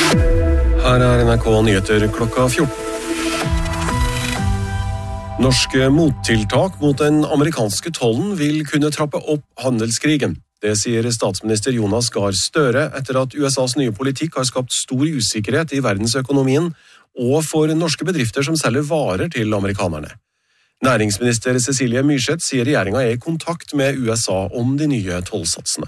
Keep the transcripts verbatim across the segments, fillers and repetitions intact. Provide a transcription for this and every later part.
Her er N R K Nyheter klokka fjorten. Norske mottiltak mot den amerikanske tollen vil kunne trappe opp handelskrigen. Det sier statsminister Jonas Gahr Støre etter at U S A's nye politikk har skapt stor usikkerhet i verdensøkonomien og for norske bedrifter som selger varer til amerikanerne. Næringsminister Cecilie Myrseth sier regjeringen er i kontakt med U S A om de nye tollsatsene.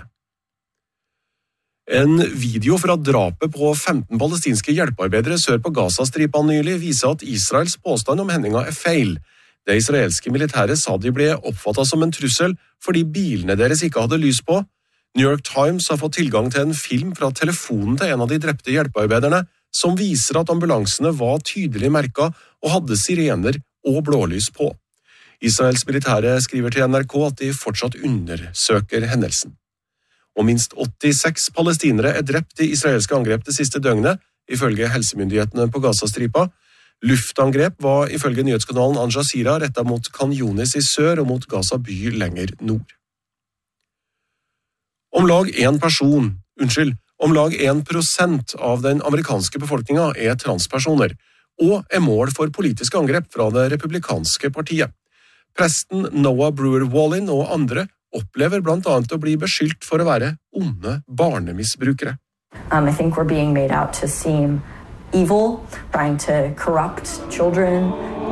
En video fra drapet på femten palestinske hjelpearbeidere sør på Gaza-stripen nylig viser at Israels påstand om hendinga er feil. Det israelske militæret sa de ble oppfattet som en trussel fordi bilene deres ikke hadde lys på. New York Times har fått tilgang til en film fra telefonen til en av de drepte hjelpearbeiderne som viser at ambulansene var tydelig merket og hadde sirener og blålys på. Israels militære skriver til N R K at de fortsatt undersøker hendelsen. Og minst åttiseks palestinere er drept i israelske angrep det siste døgnet, ifølge helsemyndighetene på Gaza-stripa. Luftangrep var ifølge nyhetskanalen Al Jazeera rettet mot Khan Yunis i sør og mot Gaza by lenger nord. Om lag en person, unnskyld, om lag en prosent av den amerikanske befolkningen er transpersoner, og er mål for politiske angrep fra det republikanske partiet. Presten Noah Brewer Wallin og andre opplever blant annet å bli beskyldt for å være onde barnemisbrukere. Um, I think we're being made out to seem evil, trying to corrupt children.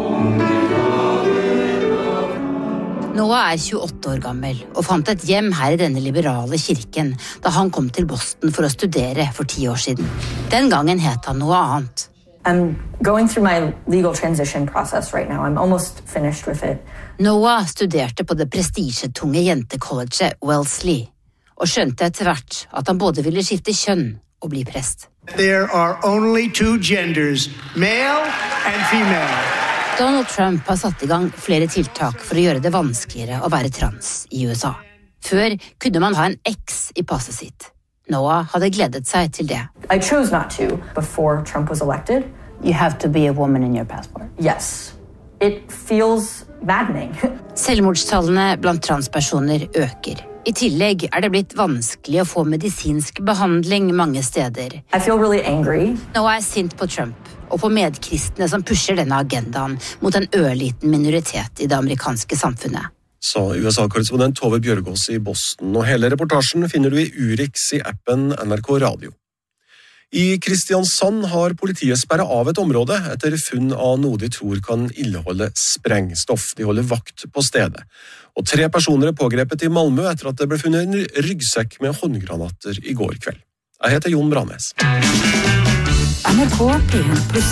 Noah er tjueåtte år gammel og fant et hjem her i denne liberale kirken da han kom til Boston for å studere for ti år siden. Den gangen het han noe annet. I'm going through my legal transition process right now. I'm almost finished with it. Noah studerte på det prestisjetunge jentecolleget Wellesley, og skjønte etter hvert at han både ville skifte kjønn og bli prest. There are only two genders, male and female. Donald Trump har satt i gang flere tiltak for å gjøre det vanskeligere å være trans i U S A. Før kunne man ha en X i passet sitt. Noah hadde gledet seg til det. I chose not to before Trump was elected. You have to be a woman in your passport. Yes. It feels maddening. Selvmordstallene blant transpersoner øker. I tillegg er det blitt vanskelig å få medisinsk behandling mange steder. I feel really angry. Noah er sint på Trump og på medkristne som pusher denne agendaen mot en ørliten minoritet i det amerikanske samfunnet. Sa U S A-korrespondent Tove Bjørgaas i Boston, og hele reportasjen finner du i Urix i appen N R K Radio. I Kristiansand har politiet sperret av et område etter funn av noe de tror kan inneholde sprengstoff. De holder vakt på stedet. Og tre personer er pågrepet i Malmö etter at det ble funnet en ryggsekk med håndgranater i går kveld. Jeg heter Jon Brannes. N R K P en pluss.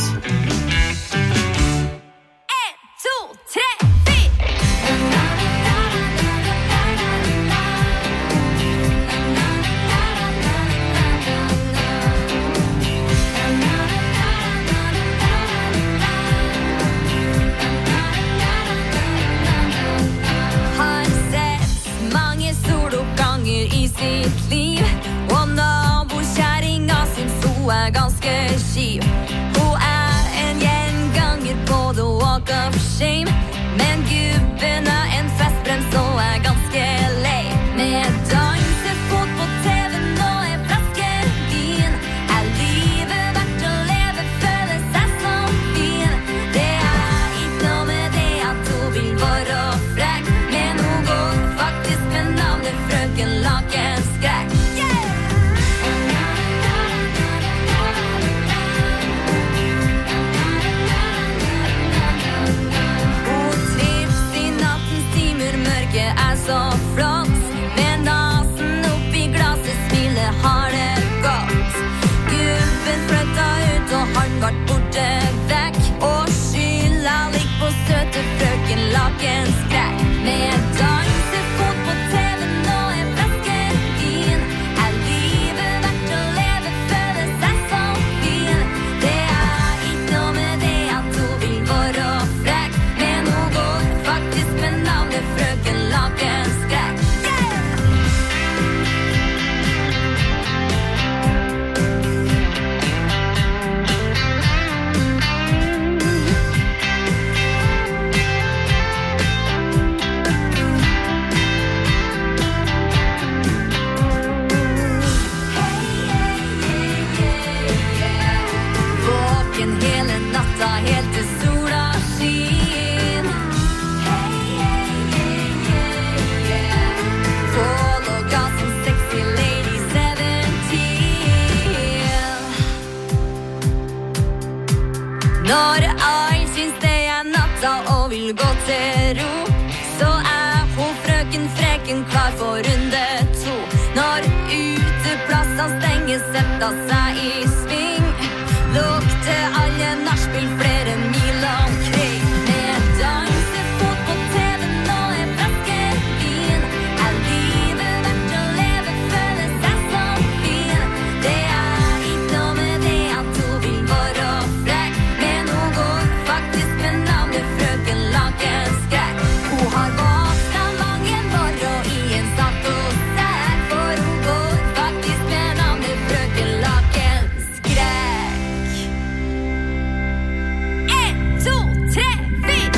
Hun er en gjenganger på the walk of shame, men gubben er en festbrems og er ganske lei. Med dansefot på T V-en og en flaske vin er livet verdt å leve, føle seg som fin. Det er ikke noe med det at hun vil være frekk, men hun går faktisk med navnet frøken Lakenskrekk. Så flott, med nasen opp i glasset, smilet har det godt. Gubben flytta ut og han vart borte vekk, og skylda ligger på søte frøken Lakenskrekk. Med dansefot på T V-en og en flaske får gå til ro, så er hun frøken freken klar for runde to. Når uteplassene stenger, setter seg i sving, lukter alle nachspiel flere mil omkring. Med dansefot på T V-en og en flaske vin, er livet verdt å leve, føle seg så fin. Det er ikke noe med det at hun vil være frekk, men hun går faktisk med navnet frøken Lakenskrekk. Hun har våkna mange morgen i en satosekk, for hun går faktisk med navnet frøken Lakenskrekk. En, to, tre, fire!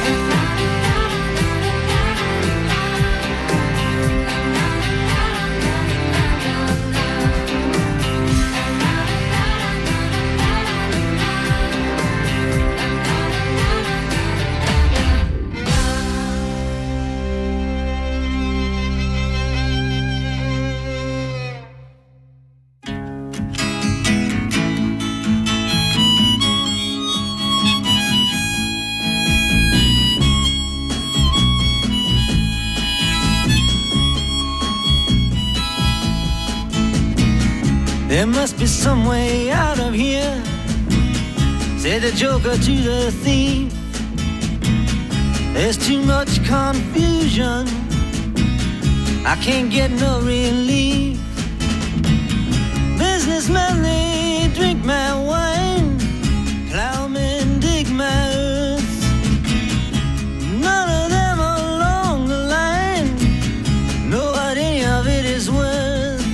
There must be some way out of here, said the joker to the thief. There's too much confusion, I can't get no relief. Businessmen, they drink my wine, plowmen dig my earth. None of them along the line know what any of it is worth.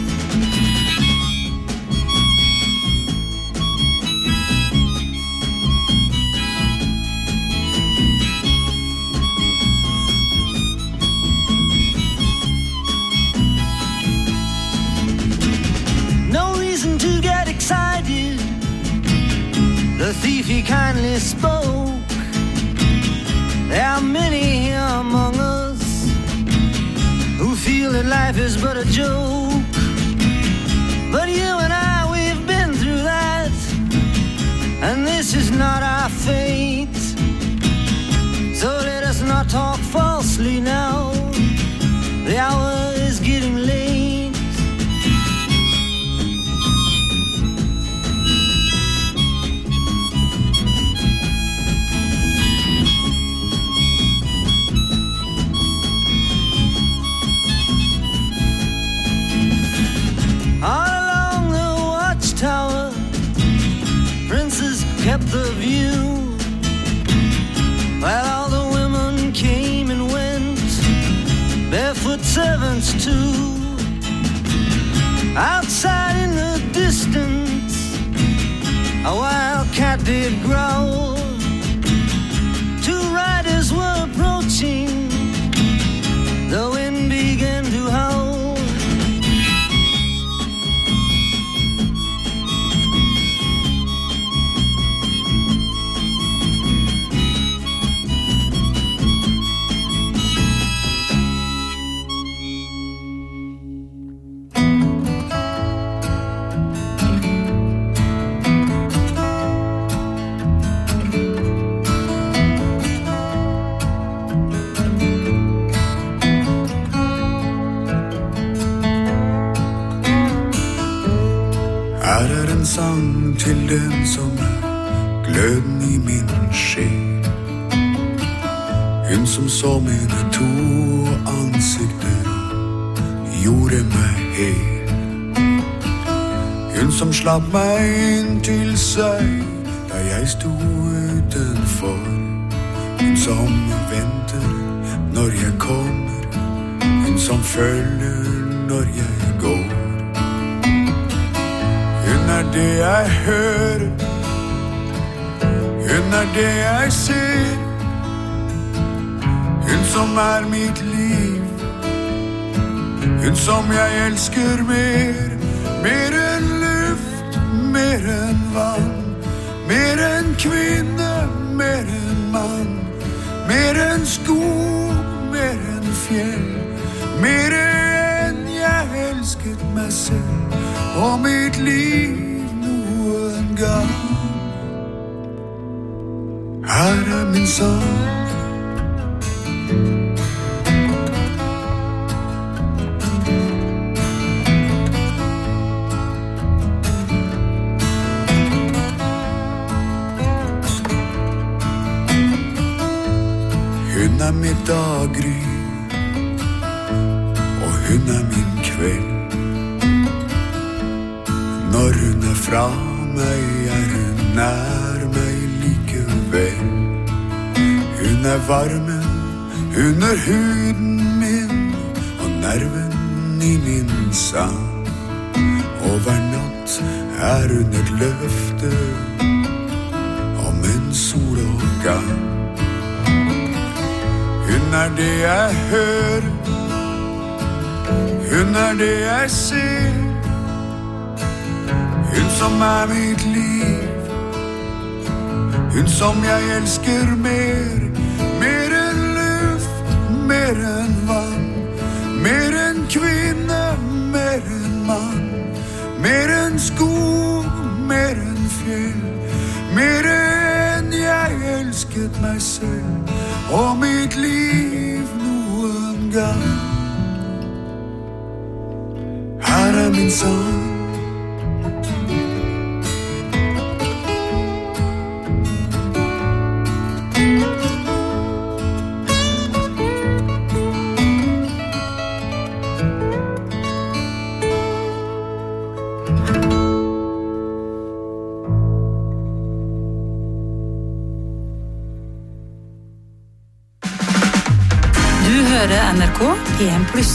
The thief, he kindly spoke. There are many here among us who feel that life is but a joke. But you and I, we've been through that, and this is not our fate. So let us not talk falsely now, the hour is getting late. Tower, princes kept the view, while all the women came and went, barefoot servants too. Outside in the distance, a wild cat did growl. Two riders were approaching, the wind began to howl. Sang til den som er gløden i min sjel, hun som så mine to ansikter og gjorde meg hel, hun som slapp meg inn til seg da jeg stod utenfor, hun som venter når jeg kommer, hun som følger når jeg går. Hun er det jeg hører, hun er det jeg ser, hun som er mitt liv, hun som jeg elsker mer, mer enn luft, mer enn vann, mer enn kvinne, mer enn mann, mer enn skog, mer enn fjell, mer enn jeg elsket meg selv og mitt liv noen gang. Her er min sang, daggry, og hun er min kveld. Når hun er fra meg, er hun nær meg likevel. Hun er varmen under huden min, og nerven i min sang. Og hver natt er hun et løfte om en soloppgang. Hun er det jeg hører, hun er det jeg ser. Hun som er mitt liv, hun som jeg elsker mer. Mer enn luft, mer enn vann, mer enn kvinne, mer enn mann. Mer enn skog, mer enn fjell, mer enn jeg elsket meg selv og mitt liv noen gang. Her er min sang. N R K P en pluss.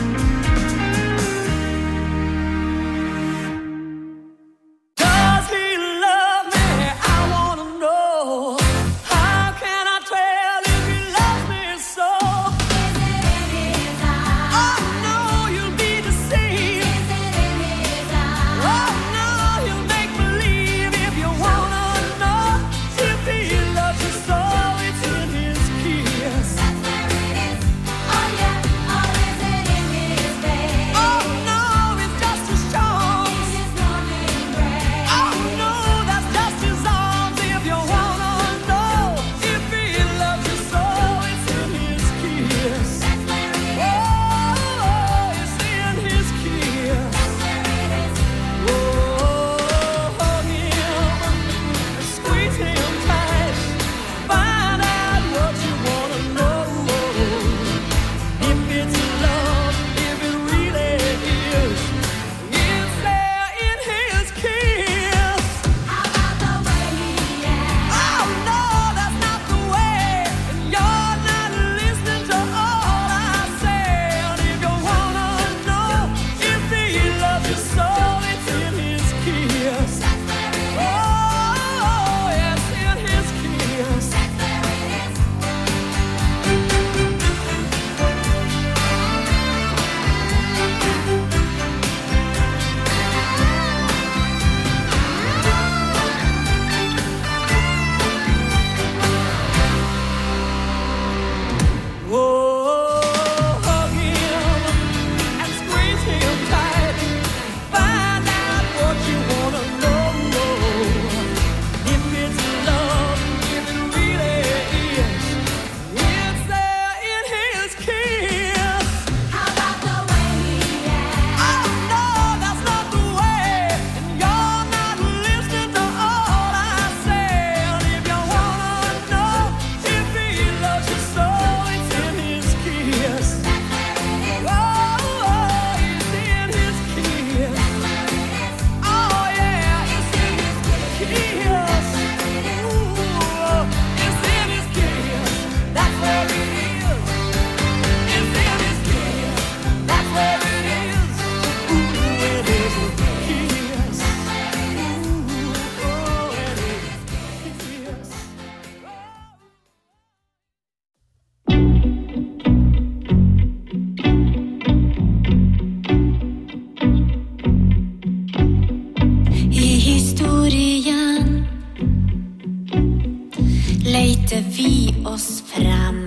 leiter vi oss frem.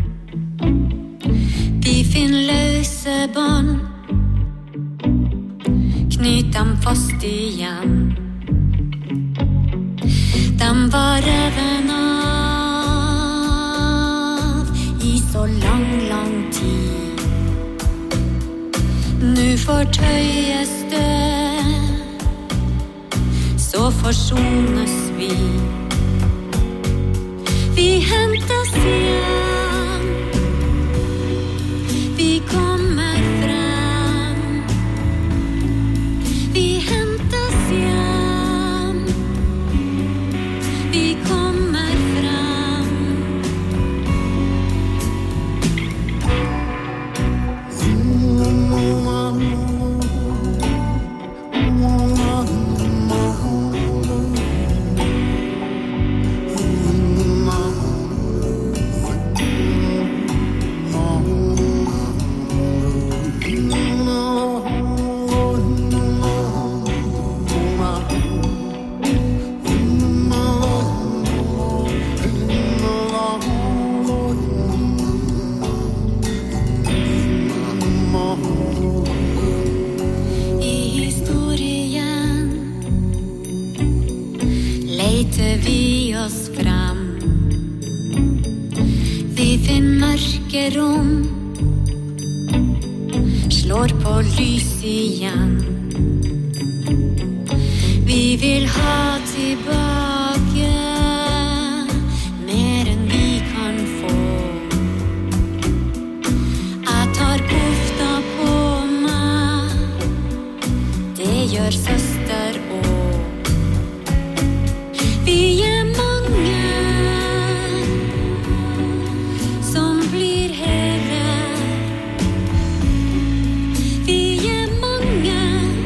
Vi finner løse bånd, knyt dem fast igjen. Dem var reven av i så lang, lang tid. Nu fortøyes det, så forsones vi. Vi hentes igjen tenker om, slår på lys igjen. Vi vil ha tilbake mer enn vi kan få. Jeg tar kofta på meg, det gjør søster og vi er mange som blir hele. Vi er mange,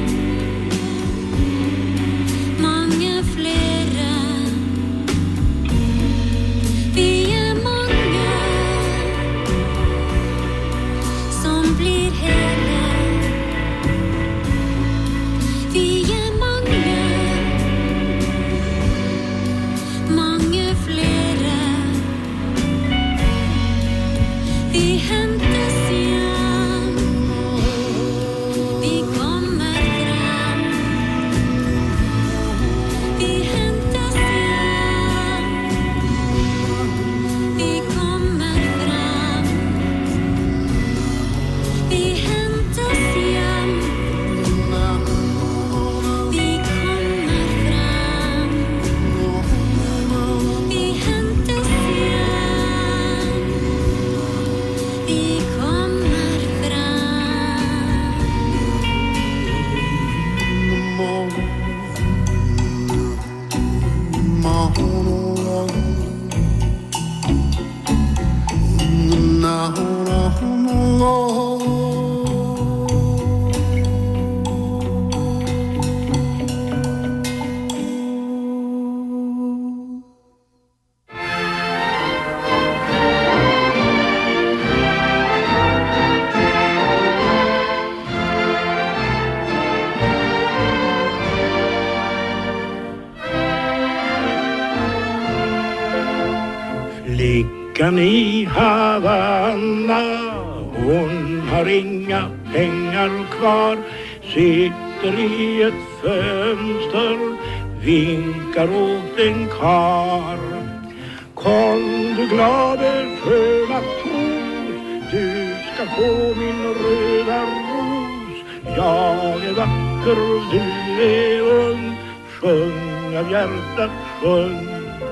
mange flere. Vi er mange som blir hele. Vi er mange, mange flere. Vi hentes igjen, vi kommer frem. Vi hentes igjen, vi kommer frem. Vi hentes igjen, vi kommer frem. Vi hentes igjen, vi kommer Flickan i Havanna, hon har inga pengar kvar, sitter i ett fönster, vinkar åt en kar. Kom du glade sköna tros, du ska få min röda ros. Jag är vacker, du är ung, sjung av hjärtat, sjung.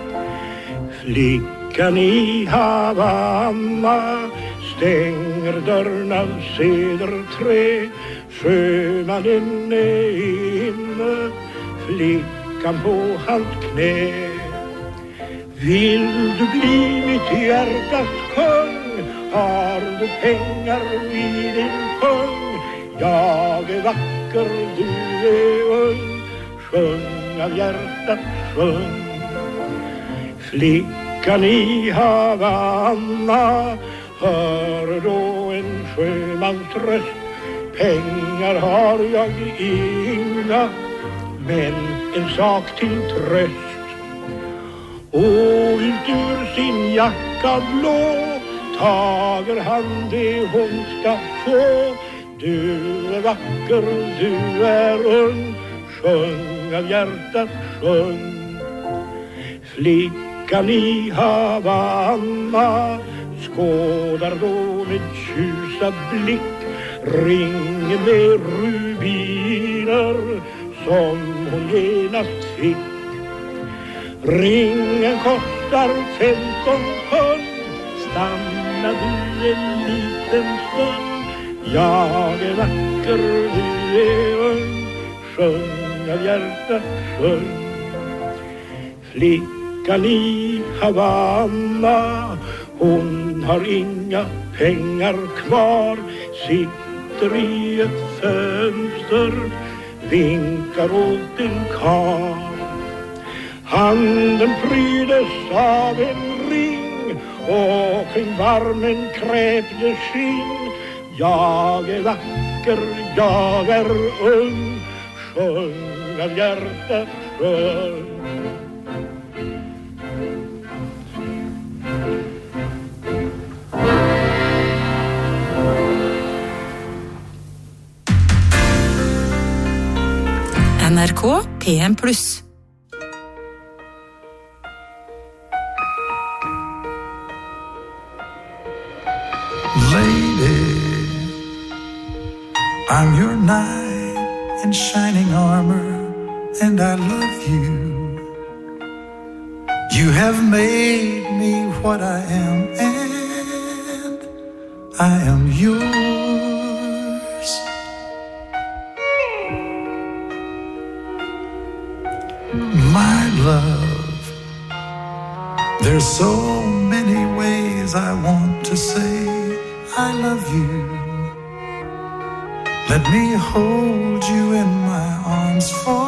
Flickan i Havanna stänger dörren av cederträ. Sjömannen är inne, flickan på hans knä. Vill du bli mitt hjärtas kung? Har du pengar vid din pung? Jag är vacker, du är ung, sjung av hjärtat, sjung. Flickan i Havanna hör då en sjömans röst. Pengar har jag inga, men en sak till tröst. Och ut ur sin jacka blå tager han det hon ska få. Du är vacker, du är ung, sjung av hjärtat, sjung. Flickan i Havanna skådar då med tjusad blick ringen med rubiner som hon genast fick. Ringen kostar femton pund, stanna du en liten stund. Jag är vacker, du är ung, sjung av hjärtat, sjung. Flickan i Havanna, hon har inga pengar kvar, sitter i ett fönster, vinkar åt en kar. Handen prydes av en ring och kring varmen krävde skinn. Jag är vacker, jag är ung, sjung av hjärtat, sjung. N R K P M plus. knight in shining armor, and I love you. You have made me what I am, and I am yours. My love, there's so many ways I want to say I love you. Let me hold you in my arms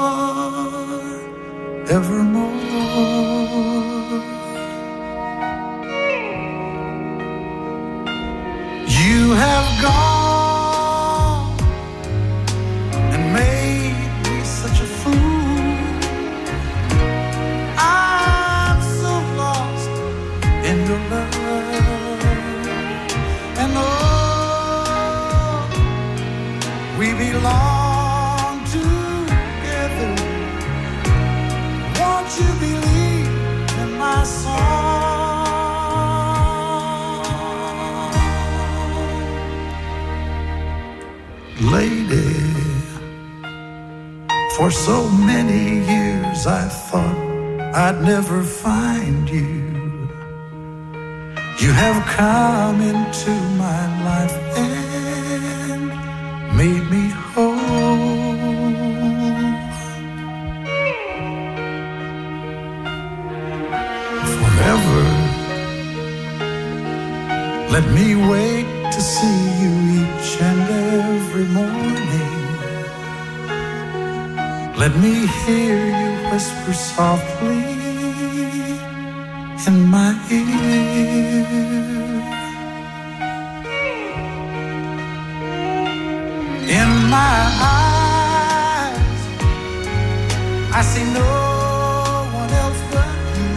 forevermore. You have gone and made me such a fool. I'm so lost in your love. And oh, we belong together. Won't you believe in my song? Lady, for so many years I thought I'd never find you. You have come into my life and made me whole. Forever, let me wait to see you each and every morning. Let me hear you whisper softly in my ear. In my eyes, I see no one else but you.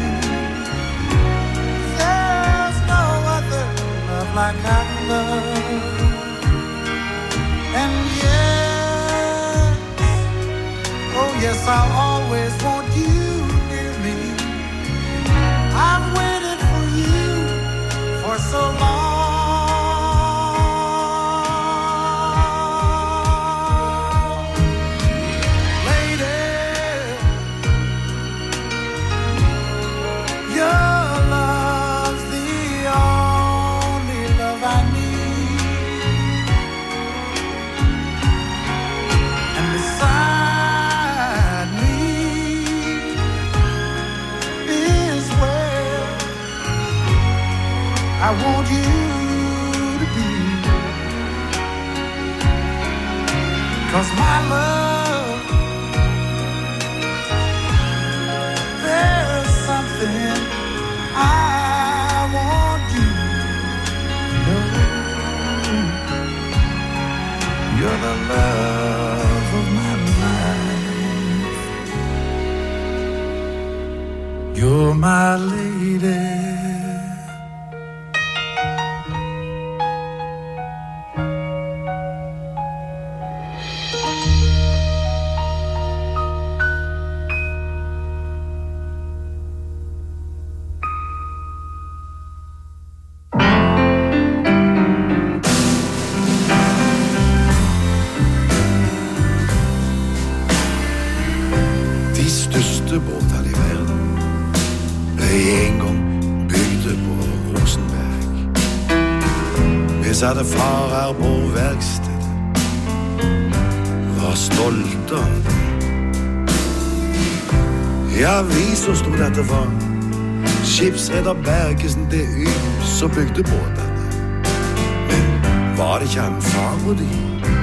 There's no other love like I love. And yes, oh yes, I'll always want you near me. I've waited for you for so long. I want you to be, 'cause my love, there's something I want you to know. You're the love of my life. You're my lady. Båtene i verden ble en gang bygde på Rosenberg. Vi satte farer på verkstedet, var stolte av det. I avisen stod at det var skipsredder Bergesen det ut som bygde båtene. Men var det ikke han far og de?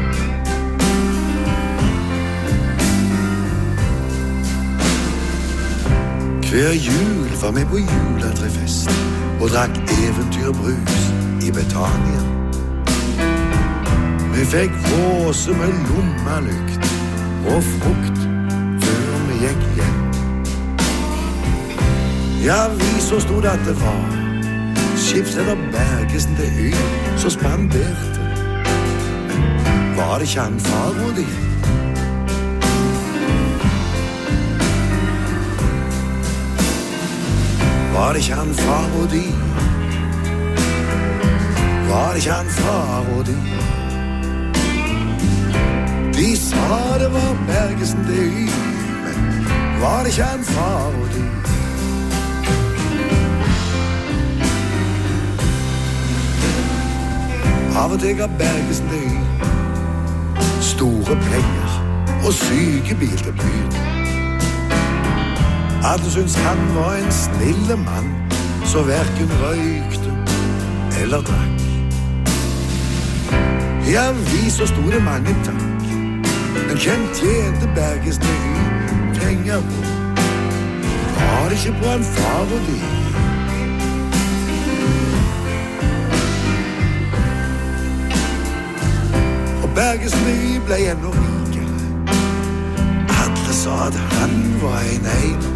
Hver jul var vi på juletrefest og drakk eventyrbrus i Betania. Vi fikk våse med lommelykt og frukt før vi gikk hjem. I avisen stod at det var skipsredder Bergesen det øy som spanderte. Men var det ikke han far og de? Var det ikke han far og de? Var det ikke han far og de? det var Bergesen det, men var det ikke en parodi? Av og til ga Bergesen det store penger og sykebil til byen. Alle syns han var en snille mann, så hverken røykte eller drakk. I aviser stod det mange takk, men hvem tjente Bergesen det penger på? Var det ikke på en parodi? Bergesen det ble enda rikere. Alle sa at han var en einer.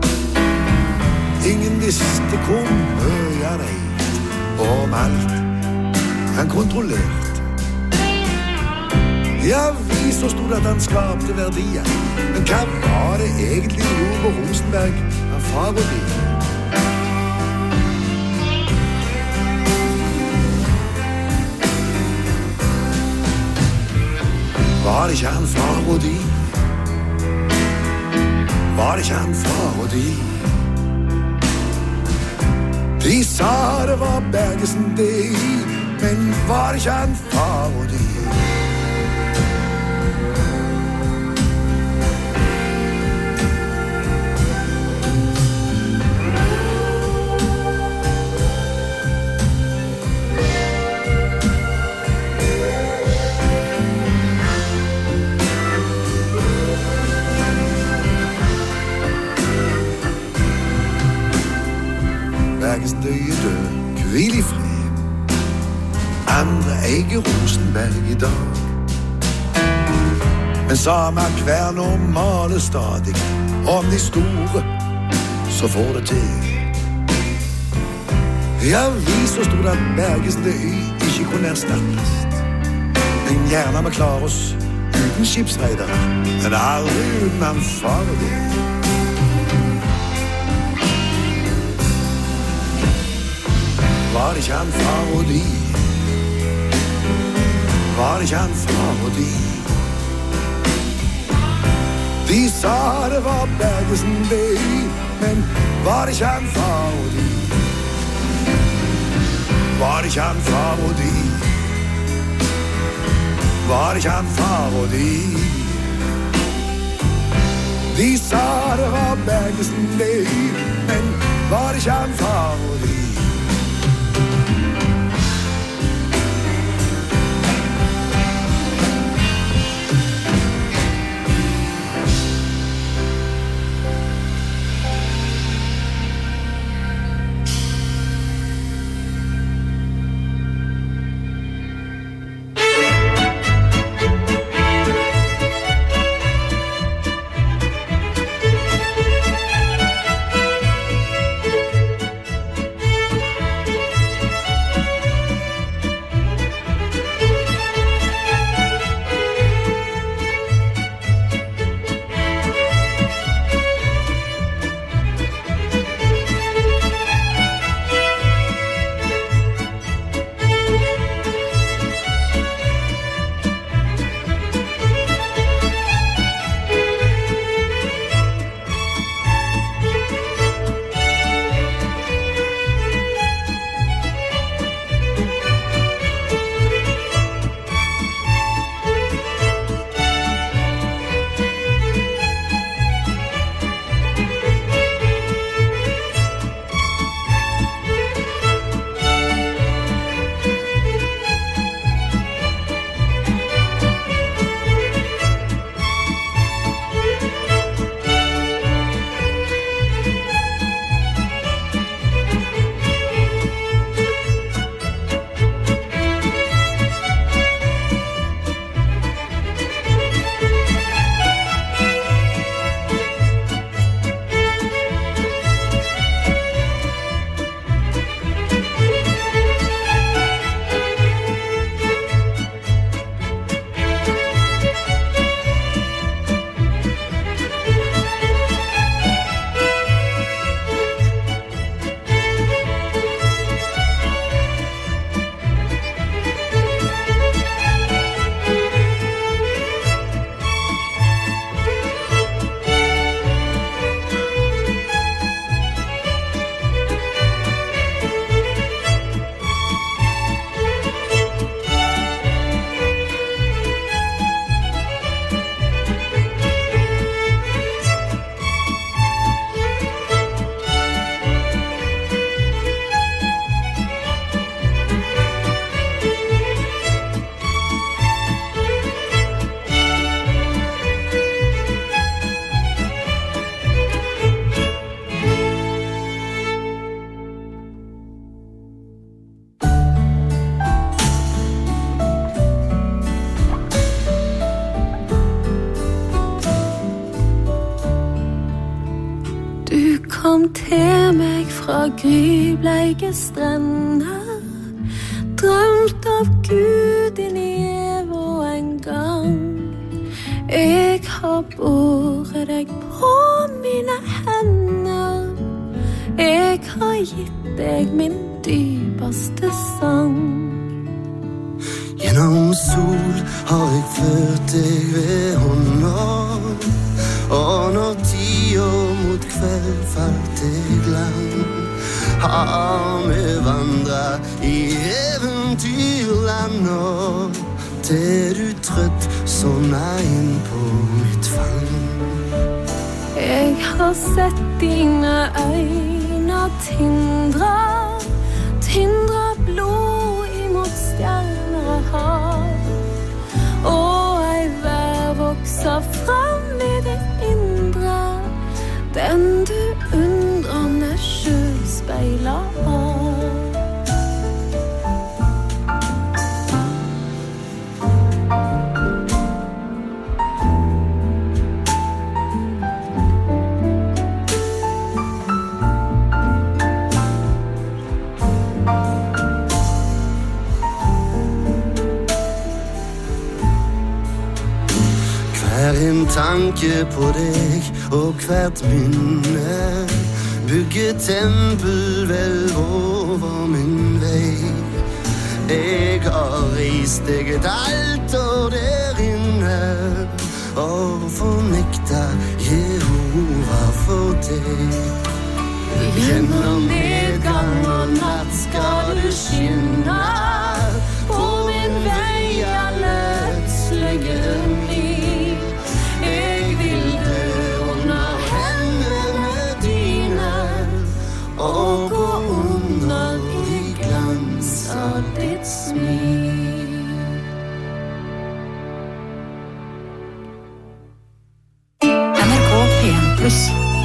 Ingen visste hvor mye han eide, og om alt han kontrollerte. I aviser stod at han skapte verdier, men hva var det egentlig gjorde på Rosenberg av parodi? Var det ikke en parodi? Var det ikke en parodi? De sa det var Bergesen det, men var det ikke en parodi? Bergesen det er død, hvil i fred. Andre eier Rosenberg i dag, men samme kvern og maler stadig om de store, så får det til. I aviser stod at Bergesen det ikke kunne erstattes, men gjerne vi klarer oss uten skipsreider, men aldri uten han parodi. Var det ikke en parodi? Var det ikke en parodi? De sa det var Bergesen det, men var det ikke en parodi? Var det ikke en parodi? Var det ikke en parodi? De sa det var Bergesen det, men var det ikke en parodi? kom til meg fra grybleike strender, drømt av Gud inn i Evo en gang. Jeg har båret deg på mine hender, jeg har gitt deg min dypeste sang. Gjennom sol har jeg ført deg ved hånda, og når tida mot kveld falt deg land, har vi vandret i eventyrland, og til du trøtt sovna inn på mitt fang. Jeg har sett dine øyne tindra, tindra blod imot stjerner og hav, og ei vær vokser fram i det indre, den du undrende selv speiler av. En tanke på deg og hvert minne bygger tempelhvelv over min vei. Jeg har reist deg et alter der inne og fornekta Jehova for deg. Gjennom nedgang og natt skal du skinne på min vei alle ødslige liv. Og gå under i glans av ditt smil. N R K P en pluss.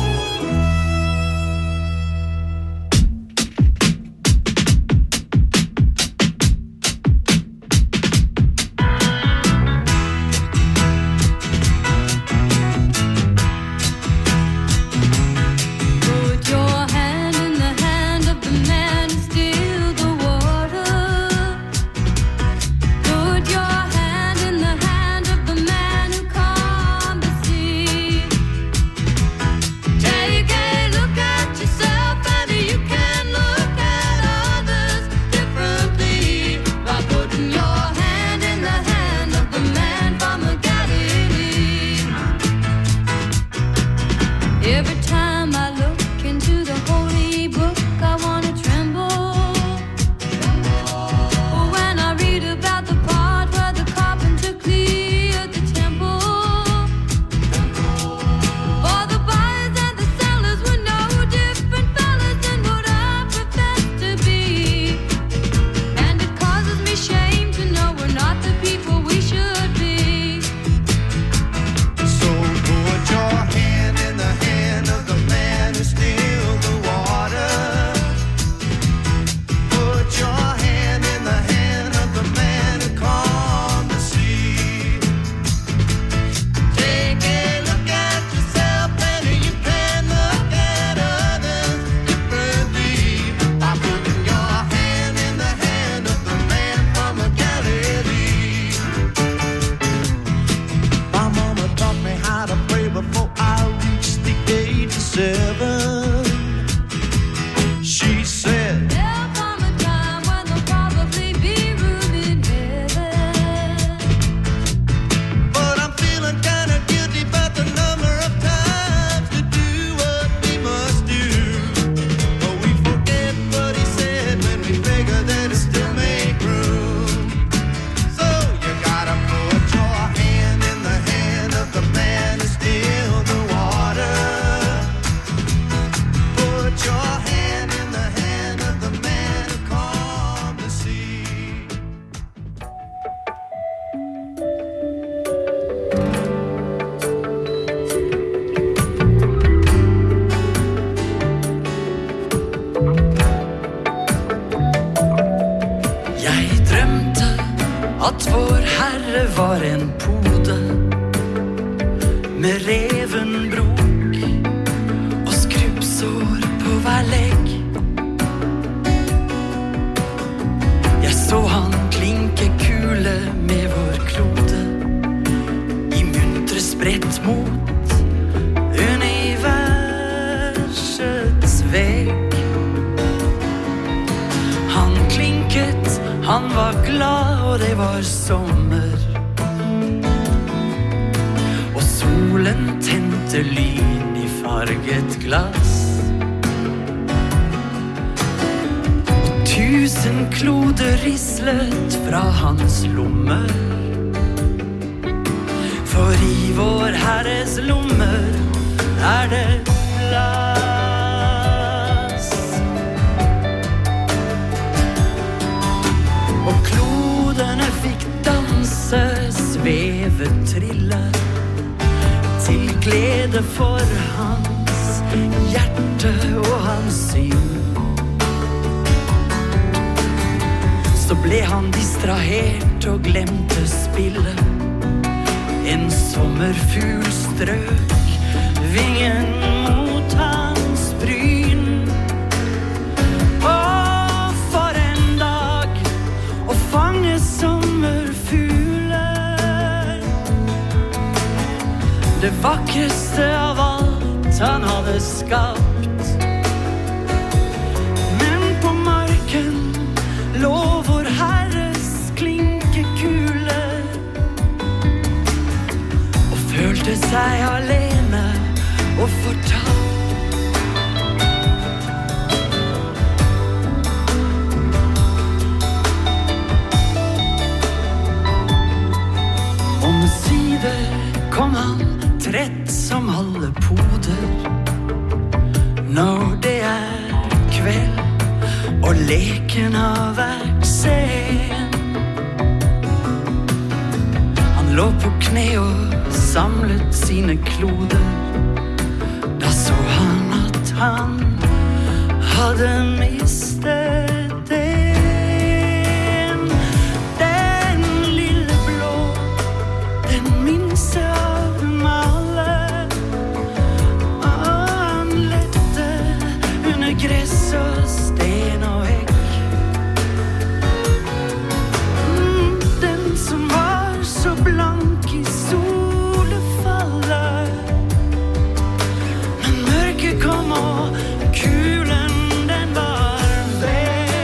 at vår Herre var en pode med reven brok og skrubbsår. spredt mot universets veg. Han klinket, han var glad, og det var sommer. Og solen tente lyn i farget glass. Og tusen kloder rislet fra hans lommer. For i vår Herres lommer er det plass. Og klodene fikk danse, sveve, trille, til glede for hans hjerte og hans syn. Så ble han distrahert og glemte spillet. En sommerfugl strøk vingen mot hans bryn. Åh, for en dag å fange sommerfugler. Det vakreste av alt han hadde skapt. Men på marken lå vår Herres klinkekule. Følte seg alene og fortapt. Omsider kom han trett som alle poder. Når det er kveld og leken har vært sen. Han lå på kne og samlet sine kloder. Da så han at han hadde mistet en. Den lille blå, den minste av dem alle. Og han lette under gress og sten og hekk. Mm, den som var så blank i sol. Kom og kulen den var vekk.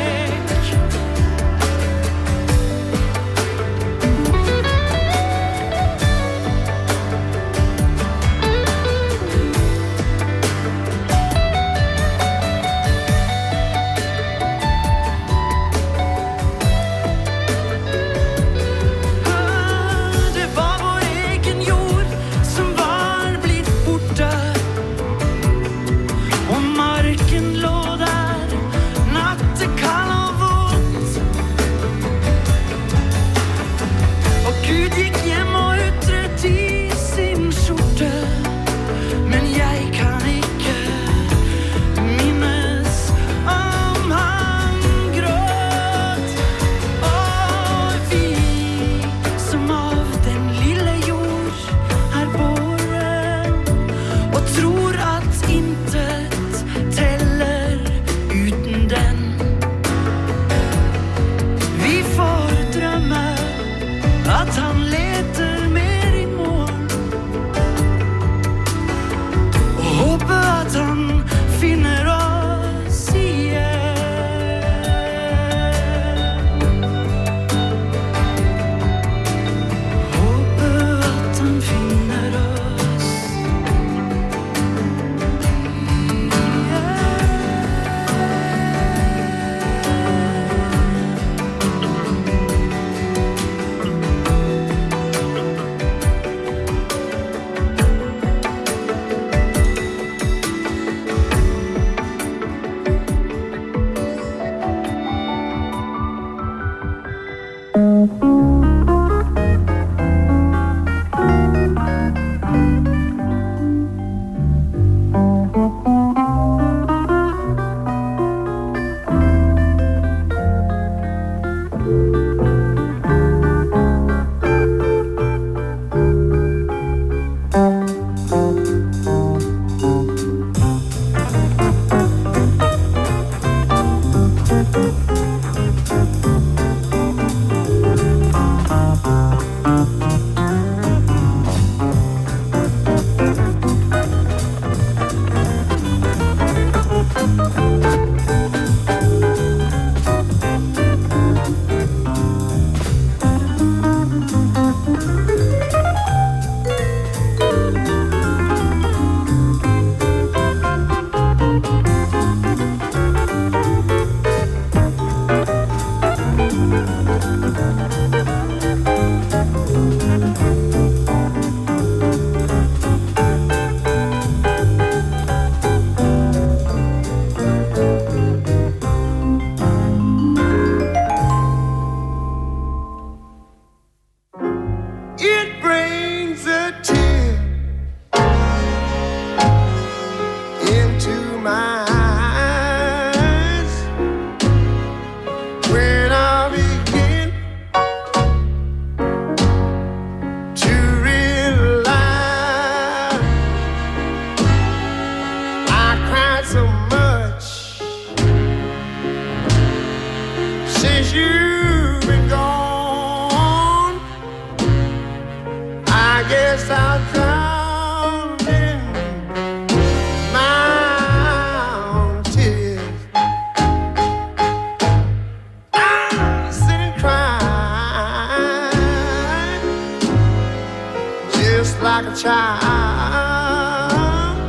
just like a child.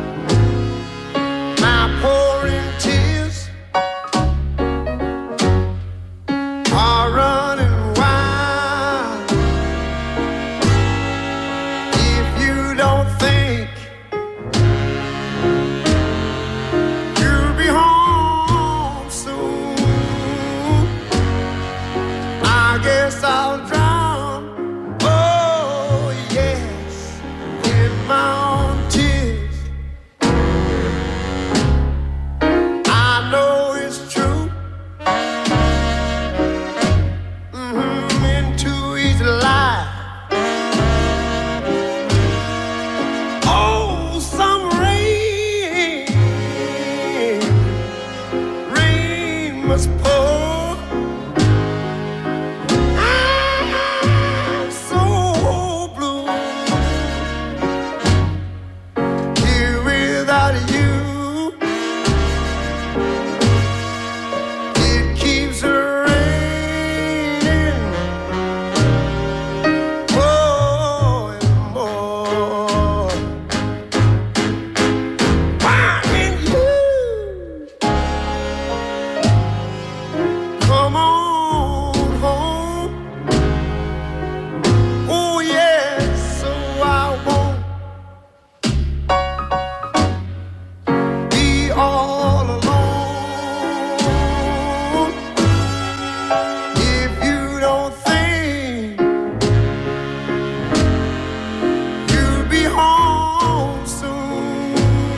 My pouring tears are running wild. If you don't think you'll be home soon, I guess I'll drown. Oh yes, in my own tears. I know it's true. Mm-hmm, into each lie. Oh, some rain, rain must pour. I'm so blue here without you. It keeps raining more and more. Why can't you come on home? Oh yes, so I won't be all alone. If you don't think you'll be home soon,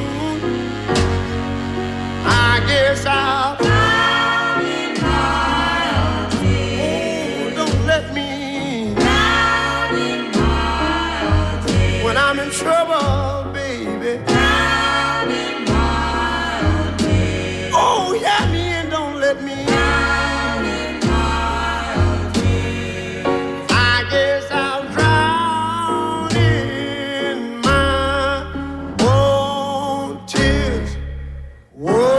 I guess I'll drown in my own tears. Oh, don't let me drown in my own tears. When I'm in trouble, baby, drown in my own tears. Oh, yeah, me and don't let me drown in my own tears. I guess I'll drown in my own tears. Whoa.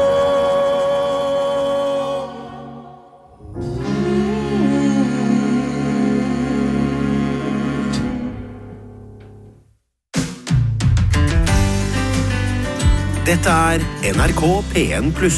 Dette er N R K P en pluss.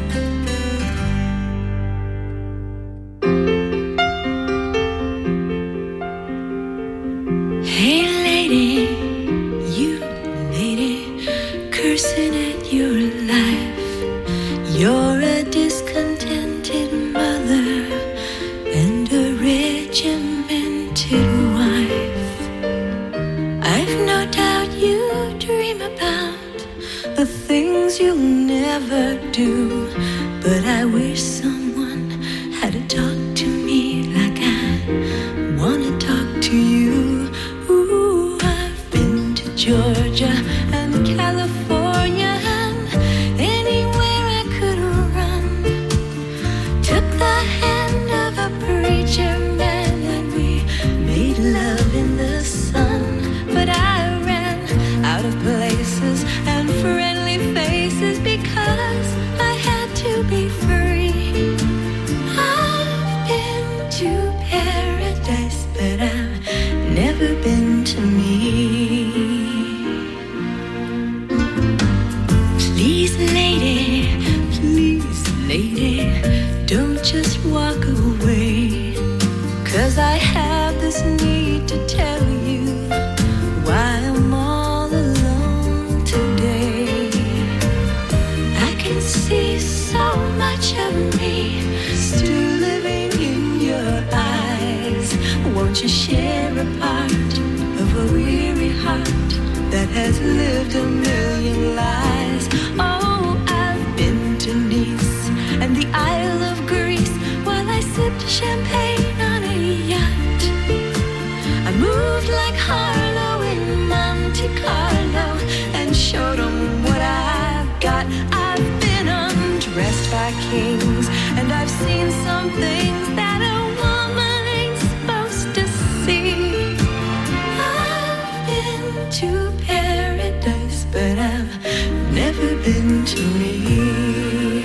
Hey lady, you lady, cursing at your life. You're a discontented mother and a regimented wife. I've no doubt you dream about the things you'll never do, but I wish someone had to talk to me like I wanna talk to you. Ooh, I've been to Georgia and California and anywhere I could run. Took the hand of a preacher man and we made love in the sun. But I ran out of places and friendly faces because I had to be free. I've been to paradise, but I've never been to me. Please, lady, please, lady, don't just walk away, 'cause I have this need to tell you why I'm all alone today. I can see so much of me still living in your eyes. Won't you share a part of a weary heart that has lived a million lies? Oh, I've been to Nice and the Isle of Greece while I sipped champagne on a yacht. I moved like Harlow in Monte Carlo and showed them what I've got. I've been undressed by kings and I've seen some things that a woman ain't supposed to see. I've been to paradise, but I've never been to me.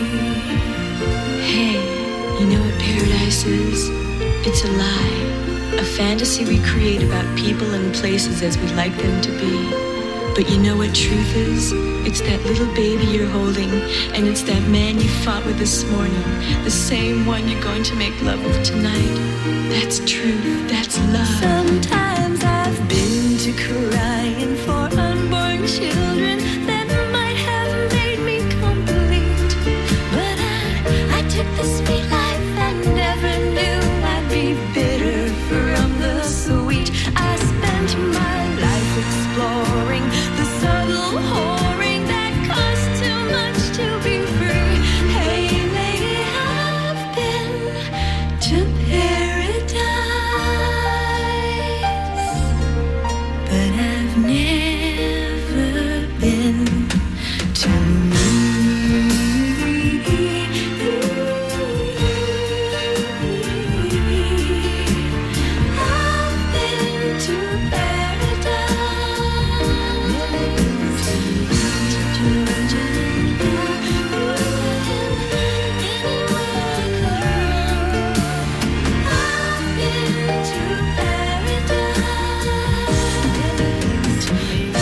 Hey, you know what paradise is? It's a lie. A fantasy we create about people and places as we like them to be. But you know what truth is? It's that little baby you're holding, and it's that man you fought with this morning, the same one you're going to make love with tonight. That's truth, that's love. Sometimes I've been to crying for unborn children that might have made me complete. But I, I took the sweet life and never knew I'd be bitter from the sweet. I spent my life exploring the subtle whoring that costs too much to be free. Hey lady, I've been to paradise, but I've never been to me. I've been to paradise.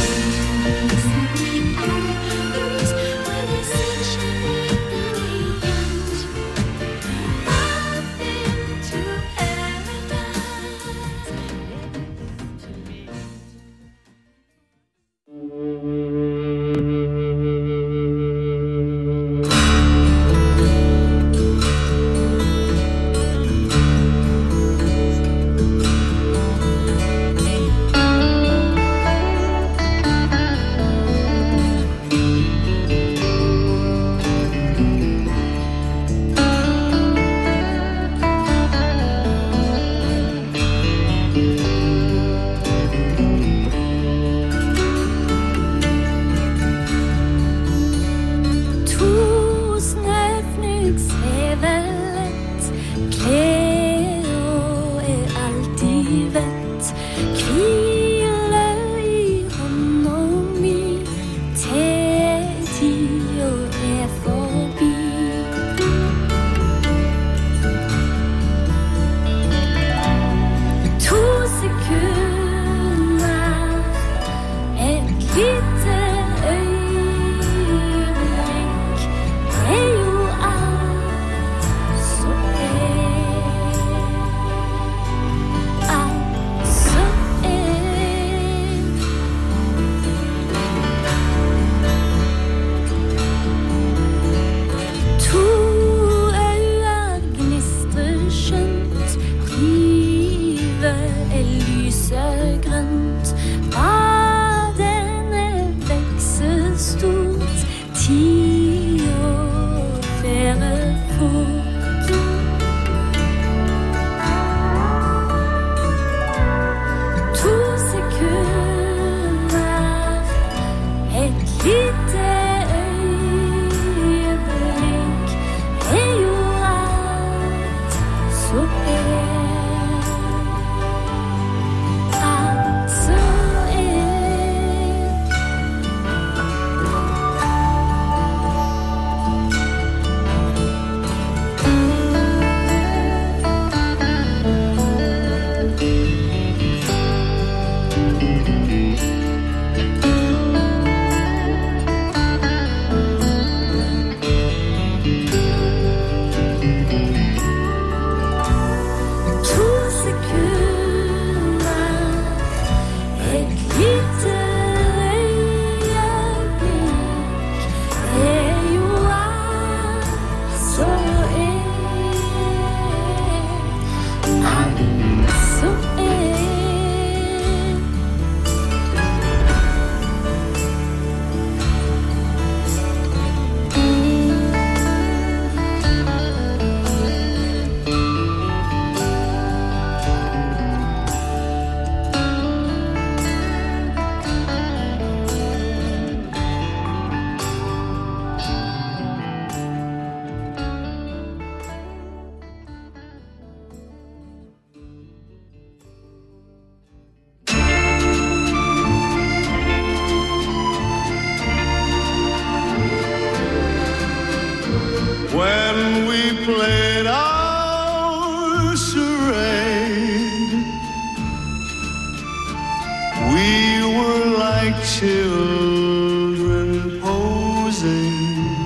We were like children posing,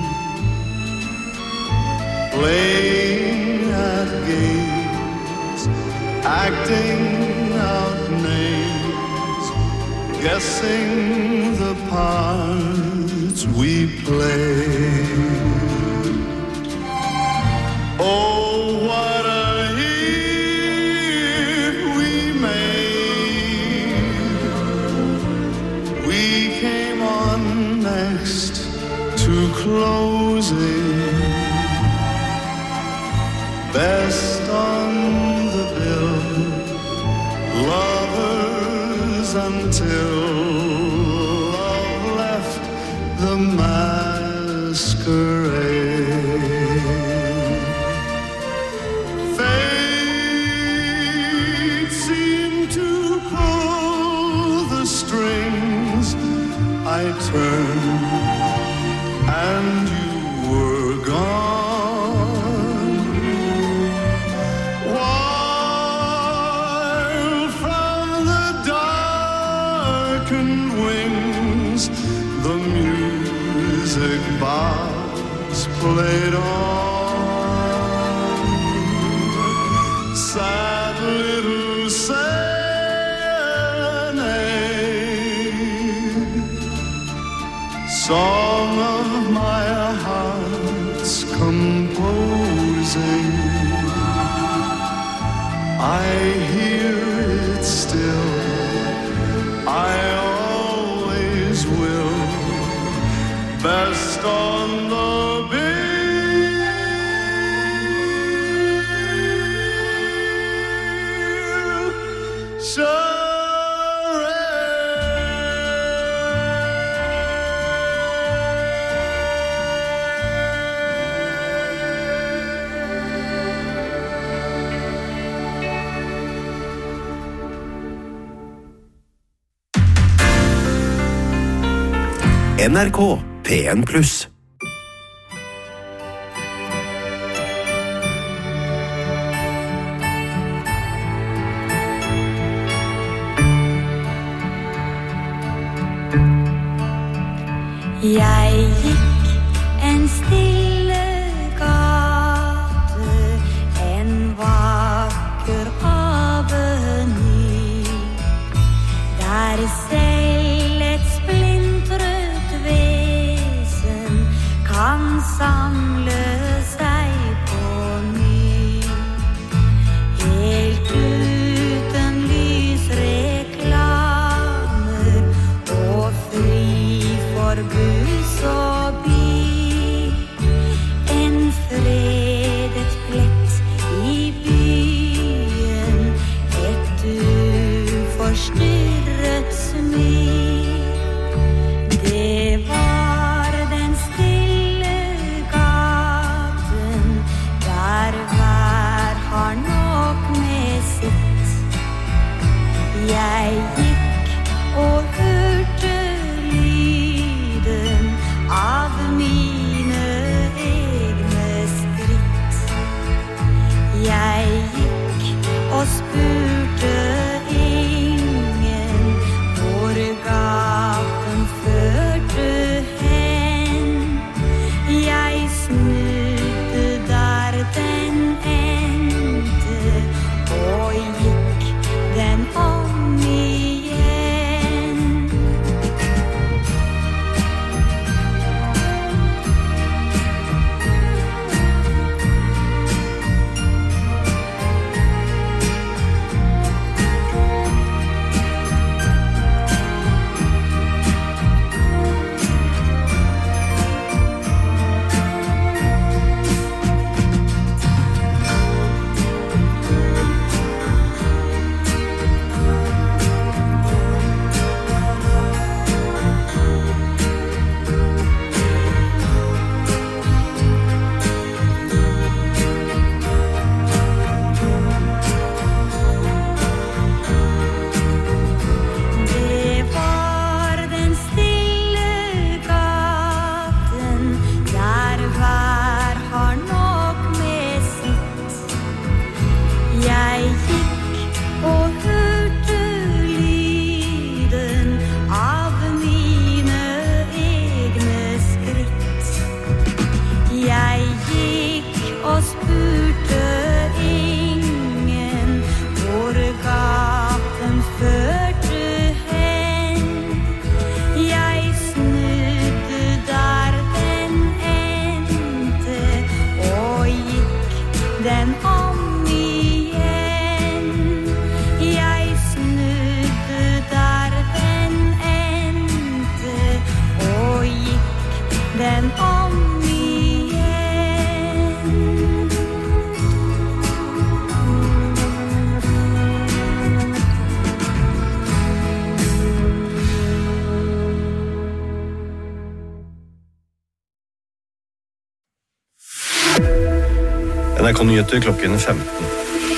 playing at games, acting out names, guessing the parts we played. Oh, what a hit we made. We came on next to closing, best on the bill, lovers until love left the masquerade. Fate seemed to pull the strings. I turned and you were gone, while from the darkened wings the music box played on. Sad little serenade, song of my heart's composing. I hear it still, I always will, best on the bill. N R K P en pluss. Jeg gikk en stille gate, en vakker aveny, der selv et splintret vesen kan samle seg på ny. Helt uten lysreklamer og fri for buss og bil, en fredet plett i byen, et uforstyrret smil. Det var den stille gaten, der hver har nok med sitt. Jeg gikk og hørte lyden N R K-nyheter klokken femten.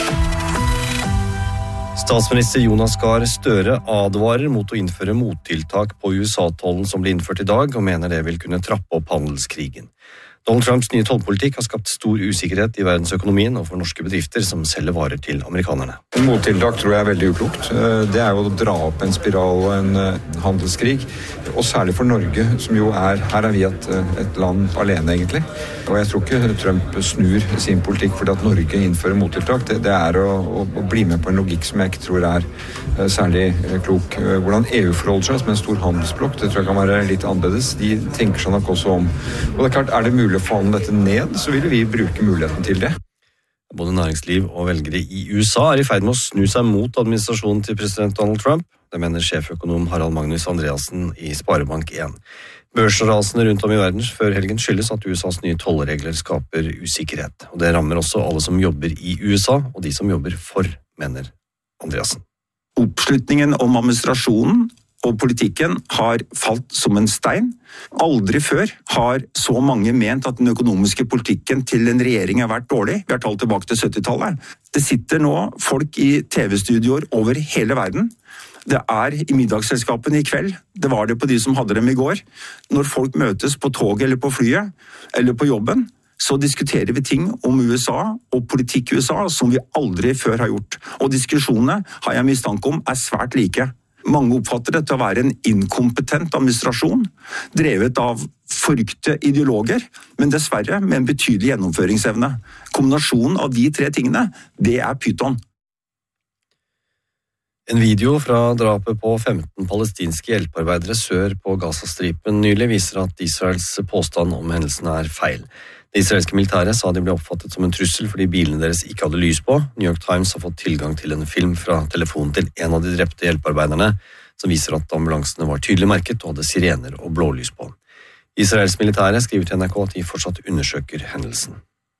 Statsminister Jonas Gahr Støre advarer mot å innføre mottiltak på U S A-tollen som ble innført i dag, og mener det vil kunne trappe opp handelskrigen. Donald Trumps nye tollpolitikk har skapt stor usikkerhet i verdensøkonomien og for norske bedrifter som selger varer til amerikanerne. Mottiltak tror jeg er veldig uklokt. Det er jo å dra opp en spiral og en handelskrig, og særlig for Norge, som jo er, her er vi et, et land alene egentlig. Og jeg tror ikke Trump snur sin politikk fordi at Norge innfører mottiltak. Det, det er å, å, å bli med på en logikk som jeg ikke tror er særlig klok. Hvordan E U forholder seg som en stor handelsblokk, det tror jeg kan være litt annerledes. De tenker seg nok også om. Og det er klart, er det mulig å få dette ned, så vil vi bruke muligheten til det. Både næringsliv og velgere i U S A er i ferd med å snu seg mot administrasjonen til president Donald Trump. Det mener sjeføkonom Harald Magnus Andreassen i Sparebank en. Børsrasene rundt om i verden før helgen skyldes at U S A's nye tollregler skaper usikkerhet. Og det rammer også alle som jobber i U S A, og de som jobber for, mener Andreassen. Oppslutningen om administrasjonen og politikken har falt som en stein. Aldri før har så mange ment at den økonomiske politikken til en regjering har vært dårlig. Vi har talt tilbake til syttitallet. Det sitter nå folk i T V-studioer over hele verden. Det er i middagsselskapene i kveld. Det var det på de som hadde dem i går. Når folk møtes på toget eller på flyet, eller på jobben, så diskuterer vi ting om U S A og politikk i U S A som vi aldri før har gjort. Og diskusjonene, har jeg mistanke om, er svært like. Mange oppfatter det til å være en inkompetent administrasjon, drevet av forrykte ideologer, men dessverre med en betydelig gjennomføringsevne. Kombinasjonen av de tre tingene, det er pyton. En video fra drapet på femten palestinske hjelpearbeidere sør på Gazastripen nylig viser at Israels påstand om hendelsene er feil. Det israelske militæret sa de ble oppfattet som en trussel fordi bilene deres ikke hadde lys på. New York Times har fått tilgang til en film fra telefonen til en av de drepte hjelpearbeiderne, som viser at ambulansene var tydelig merket og hadde sirener og blålys på. Israels militære skriver til N R K at de fortsatt undersøker hendelsen.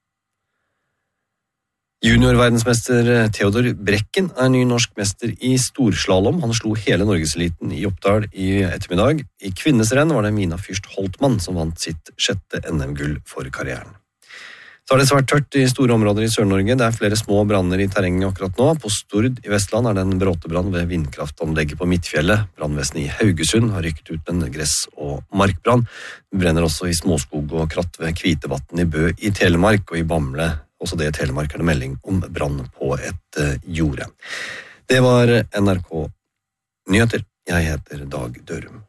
Juniorverdensmester Theodor Brekken er ny norsk mester i storslalom. Han slo hele Norgeseliten i Oppdal i ettermiddag. I kvinnesrenn var det Mina Fyrst Holtmann som vant sitt sjette N M-gull for karrieren. Så er det svært tørt i store områder i Sør-Norge. Det er flere små branner i terrenget akkurat nå. På Stord i Vestland er det en bråtebrann ved vindkraftanlegget på Midtfjellet. Brannvesenet i Haugesund har rykket ut en gress- og markbrann. Det brenner også i småskog og kratt ved Kvitevatn i Bø i Telemark og i Bamble. Også det i Telemark er det melding om brann på et jorde. Det var N R K Nyheter. Jeg heter Dag Dørum.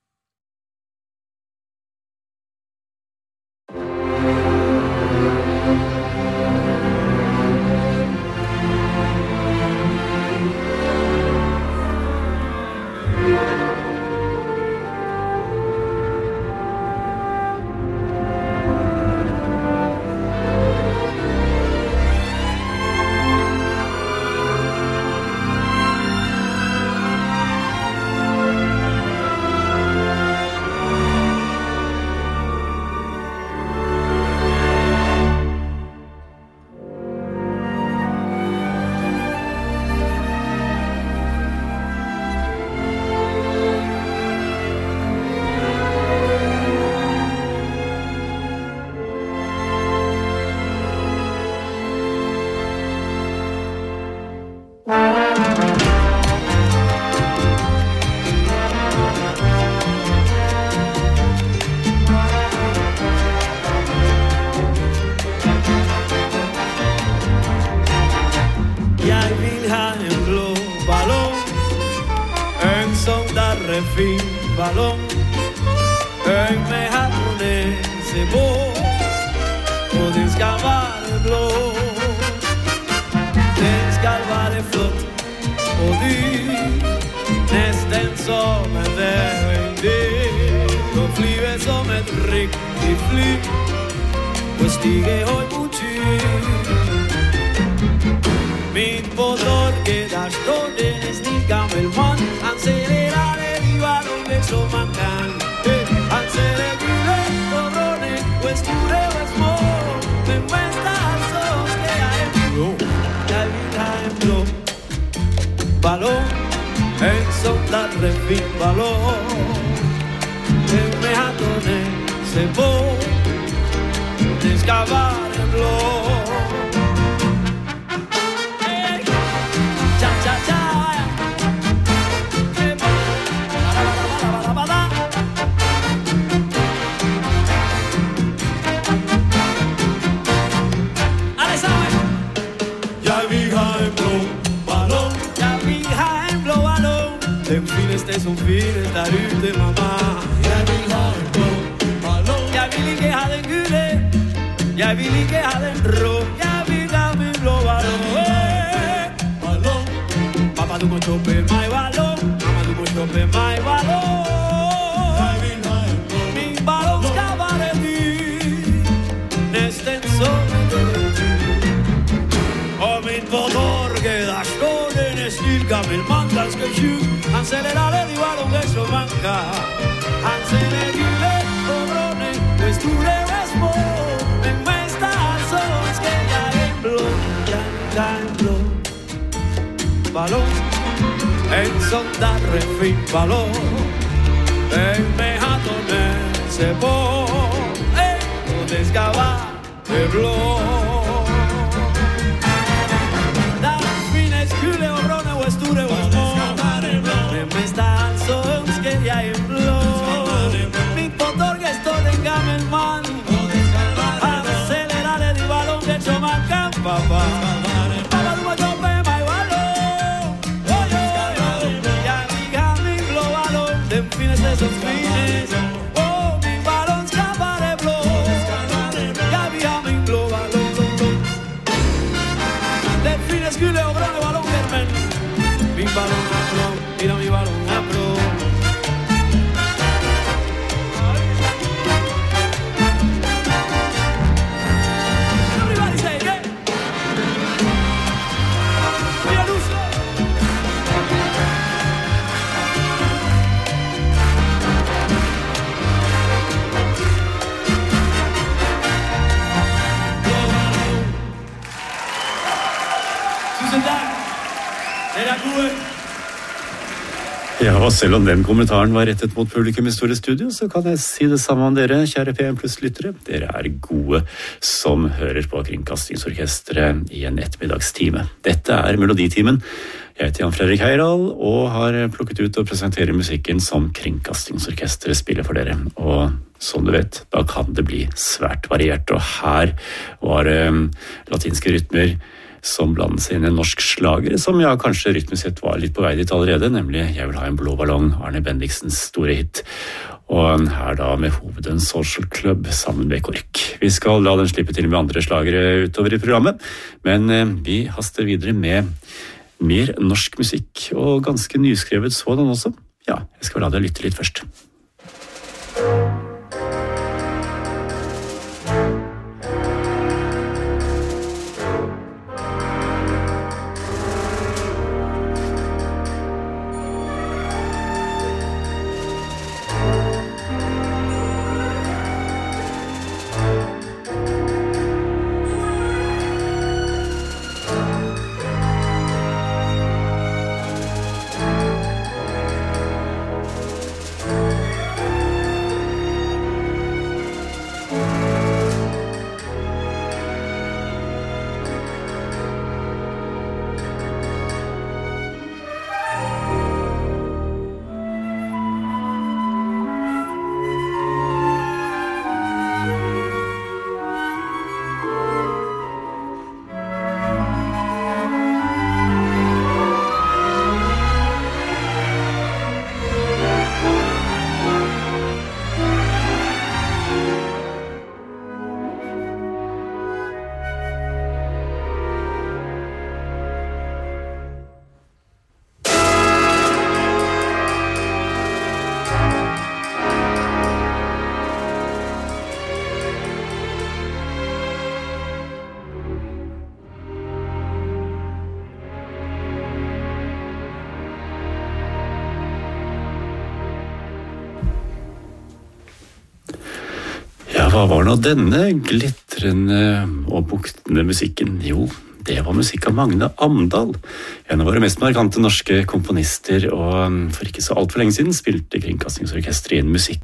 fin ballong. Øy med harmonese på, og den skal være blå. Den skal være flott og dyr, nesten som en regndyr. Og flyve som et riktig fly, og stige høy mot kyr. Midt på torget, der står det en snill gammel mann. Han ser det rare i ballongen som man kan. Han ser det gule og rådne, og en store og en små. Men mens der så skal jeg en blå. Jeg vil ha en blå ballong, en sånn der fin ballong. Den med hattene se på, den skal være blå. der ute, mamma. Jeg vil ha en blå ballong. Jeg vil ikke ha den gule. Jeg vil ikke ha den rå. Jeg vil ha min blå ballong. Ballong. Pappa, du må kjøpe meg ballong. Mamma, du må kjøpe meg ballong. Jeg vil ha en blå. Min ballong skal være dyr. Nesten som en død. Og min på torget, der står den en snill gammel mann, ganske tjukk. Han selger alle de ballonger som man kan. Han selger gule og grønne, og store og små. Men mest av alt så ønsker jeg en blå, ja, en blå ballong. En sånn der en fin ballong. En med hatt og nese på. Og det skal være blå. Gule og grønne og store og små. Men mest av alt så ønsker jeg en blå. Midt på torget står en gammel mann. Han selger alle de ballonger som han kan, pappa. Pappa, du må kjøpe meg ballong. Jeg vil ha min blå ballong. Den fineste som finnes. Min ballong skal være blå. Jeg vil ha min blå ballong. Den finnes gule og grønne ballonger. Mi balón afro, mira mi balón afro. Everybody say yeah. Mira Lucio. Tusen takk. Dere er gode. Ja, og selv om den kommentaren var rettet mot publikum i store studio, så kan jeg si det samme om dere, kjære P en pluss lyttere. Dere er gode som hører på Kringkastingsorkestret i en ettermiddagstime. Dette er Meloditimen. Jeg heter Jan Fredrik Heyerdahl og har plukket ut og presenterer musikken som Kringkastingsorkestret spiller for dere. Og som du vet, da kan det bli svært variert. Og her var um, latinske rytmer som blandet seg inn i en norsk slagere, som ja, kanskje rytmesett var litt på vei dit allerede, nemlig Jeg vil ha en blå ballong, Arne Bendiksens store hit. Og her da med Hovden Social Club sammen med KORK. Vi skal la den slippe til med andre slagere utover i programmet, men eh, vi haster videre med mer norsk musikk, og ganske nyskrevet sådan også. Ja, jeg skal la deg lytte litt først. Hva var nå denne glitrende og buktende musikken? Jo, det var musikk av Magne Amdal, en av våre mest markante norske komponister, og for ikke så alt for lenge siden spilte Kringkastingsorkestret inn musikk